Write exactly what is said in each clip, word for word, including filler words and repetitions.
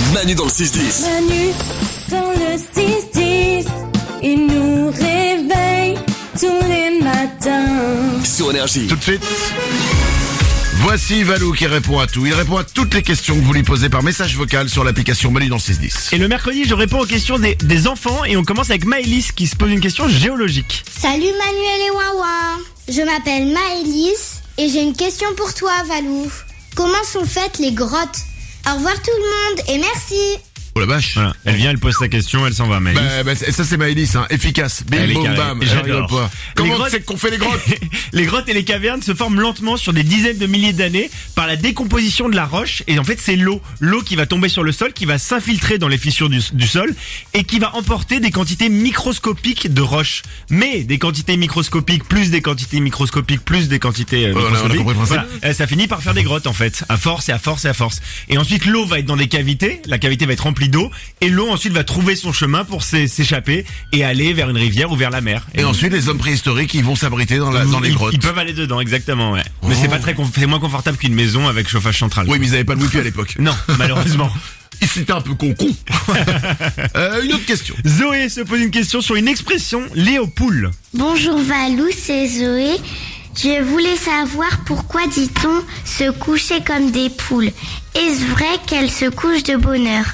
Manu dans le six dix. Manu dans le six dix, il nous réveille tous les matins. Sur Énergie. Tout de suite, voici Valou qui répond à tout. Il répond à toutes les questions que vous lui posez par message vocal sur l'application Manu dans le six dix. Et le mercredi, je réponds aux questions des, des enfants et on commence avec Maëlys qui se pose une question géologique. Salut Manuel et Wawa. Je m'appelle Maëlys et j'ai une question pour toi, Valou. Comment sont faites les grottes? Au revoir tout le monde et merci. Oh la vache. Voilà. Elle vient, elle pose sa question, elle s'en va, Maëlys. Bah, bah, ça c'est Maëlys, hein. Efficace. Bim, Elle est boum, carrée. bam. J'adore. Elle rigole pas. Comment grottes- c'est qu'on fait les grottes? Les grottes et les cavernes se forment lentement sur des dizaines de milliers d'années par la décomposition de la roche. Et en fait, c'est l'eau. L'eau qui va tomber sur le sol, qui va s'infiltrer dans les fissures du, du sol et qui va emporter des quantités microscopiques de roches. Mais des quantités microscopiques, plus des quantités microscopiques, plus des quantités euh, Voilà, on a microscopiques. compris le principe. Voilà. Euh, ça finit par faire des grottes, en fait. À force et à force et à force. Et ensuite, l'eau va être dans des cavités. La cavité va être remplie d'eau. Et l'eau, ensuite, va trouver son chemin pour s'é- s'échapper et aller vers une rivière ou vers la mer. Et ensuite, les hommes préhistoriques, ils vont s'abriter dans, la, dans les ils, grottes. ils peuvent aller dedans, exactement, ouais. Mais Oh. c'est pas très, conf- c'est moins confortable qu'une maison avec chauffage central. Oui, mais ils avaient pas de wifi à l'époque. Non, malheureusement. Ils étaient un peu con-con. euh, une autre question. Zoé se pose une question sur une expression liée aux poules. Bonjour Valou, c'est Zoé. Je voulais savoir pourquoi dit-on se coucher comme des poules. Est-ce vrai qu'elles se couchent de bonne heure?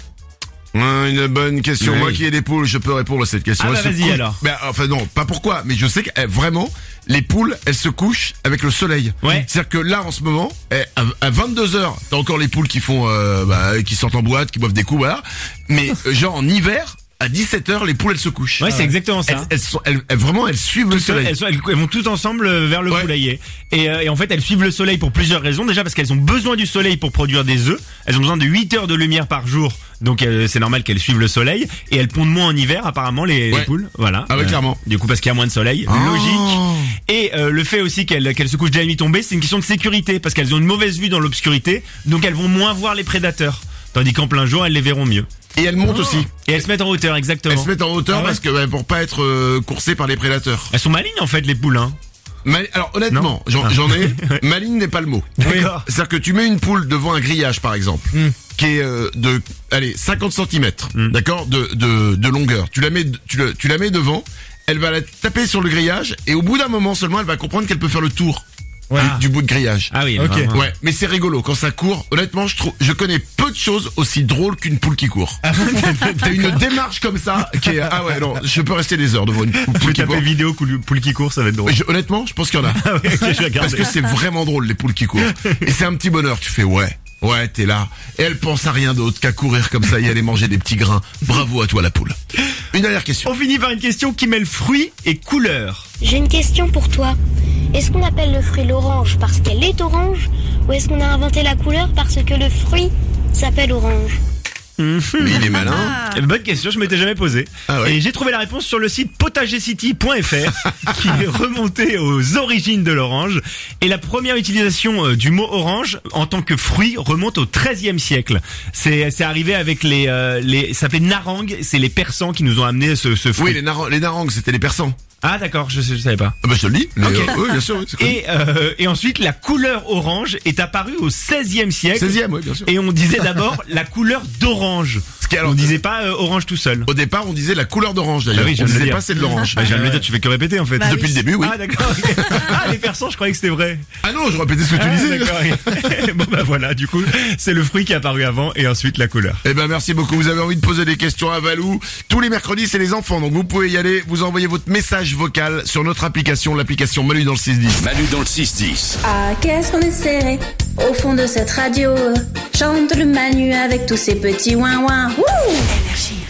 Ah, une bonne question. Oui. Moi qui ai des poules, je peux répondre à cette question. Ah bah Elles se vas-y, couchent- alors. Ben, enfin non, pas pourquoi, mais je sais que eh, vraiment, les poules, elles se couchent avec le soleil. Ouais. C'est-à-dire que là, en ce moment, eh, à, à vingt-deux heures, t'as encore les poules qui font, euh, bah, qui sortent en boîte, qui boivent des coups, voilà. Mais euh, genre en hiver, à dix-sept heures, les poules, elles se couchent. Ouais, c'est exactement ça. Elles, elles sont, elles, elles- vraiment, elles suivent le Toutes seules, soleil. elles, sont- elles- elles vont toutes ensemble euh, vers le Ouais. poulailler. Et, euh, et en fait, elles suivent le soleil pour plusieurs raisons. Déjà parce qu'elles ont besoin du soleil pour produire des œufs. Elles ont besoin de huit heures de lumière par jour. Donc euh, c'est normal qu'elles suivent le soleil. Et elles pondent moins en hiver, apparemment, les, Ouais. les poules. Voilà. Ah ouais, clairement. Du coup, parce qu'il y a moins de soleil. Oh. Logique. Et euh, le fait aussi qu'elles qu'elles se couchent déjà à la nuit tombée, c'est une question de sécurité. Parce qu'elles ont une mauvaise vue dans l'obscurité. Donc elles vont moins voir les prédateurs. Tandis qu'en plein jour, elles les verront mieux. Et elles montent aussi. Et elles se mettent en hauteur, exactement. Elles se mettent en hauteur Ah ouais. parce que ouais, pour pas être euh, coursées par les prédateurs. Elles sont malignes, en fait, les poules, hein. Mais, alors honnêtement, Non. j'en, Ah. j'en ai. Maligne n'est pas le mot. D'accord. C'est-à-dire que tu mets une poule devant un grillage, par exemple, Hmm. qui est euh, de, allez, cinquante centimètres, d'accord, de, de, de longueur. Tu la mets, tu, le, tu la mets devant, elle va la taper sur le grillage, et au bout d'un moment seulement, elle va comprendre qu'elle peut faire le tour Ouais. du, du bout de grillage. Ah oui, Ok. vraiment. Ouais, mais c'est rigolo quand ça court. Honnêtement, je trouve, je connais peu de choses aussi drôles qu'une poule qui court. T'as une démarche comme ça qui est, ah ouais, non, je peux rester des heures devant une Je poule vais qui court. taper vidéo coule- poule qui court, ça va être drôle. Mais je- honnêtement, je pense qu'il y en a. Ah ouais, ok, je vais regarder. Parce que c'est vraiment drôle, les poules qui courent. Et c'est un petit bonheur, tu fais ouais, ouais, t'es là. Et elle pense à rien d'autre qu'à courir comme ça et aller manger des petits grains. Bravo à toi la poule. Une dernière question. On finit par une question qui mêle fruits et couleurs. J'ai une question pour toi. Est-ce qu'on appelle le fruit l'orange parce qu'elle est orange ou est-ce qu'on a inventé la couleur parce que le fruit s'appelle orange? Mais il est malin. Bonne question, je m'étais jamais posée. Ah ouais. Et j'ai trouvé la réponse sur le site potager city point f r qui est remonté aux origines de l'orange. Et la première utilisation euh, du mot orange en tant que fruit remonte au treizième siècle. C'est c'est arrivé avec les euh, les ça s'appelait narangue, c'est les Persans qui nous ont amené ce, ce fruit. Oui, les, nar- les narangues, c'était les persans. Ah d'accord, je, je savais pas. Ah bah je te le dis. Mais, Ok. euh, oui, bien sûr. Oui, c'est connu. Et, euh, et ensuite, la couleur orange est apparue au seizième siècle. seizième, oui, bien sûr. Et on disait d'abord la couleur d'orange. Ce qui, alors, On disait pas euh, orange tout seul. Au départ, on disait la couleur d'orange d'ailleurs. Bah oui, je on viens de le disait dire. pas c'est de l'orange. Bah, je viens de le dire, tu fais que répéter en fait. Bah Depuis oui. le début, oui. Ah d'accord. ok. Ah les Persans, je croyais que c'était vrai. Ah non, je répétais ce que tu Ah, disais. d'accord. ok. Bon bah voilà, du coup, c'est le fruit qui est apparu avant et ensuite la couleur. Eh ben merci beaucoup. Vous avez envie de poser des questions à Valou. Tous les mercredis, c'est les enfants. Donc vous pouvez y aller. Vous envoyez votre message vocal sur notre application, l'application Manu dans le six dix. Manu dans le six dix. Ah, qu'est-ce qu'on est serré au fond de cette radio. Chante le Manu avec tous ses petits ouin-ouin. Wouh! Énergie.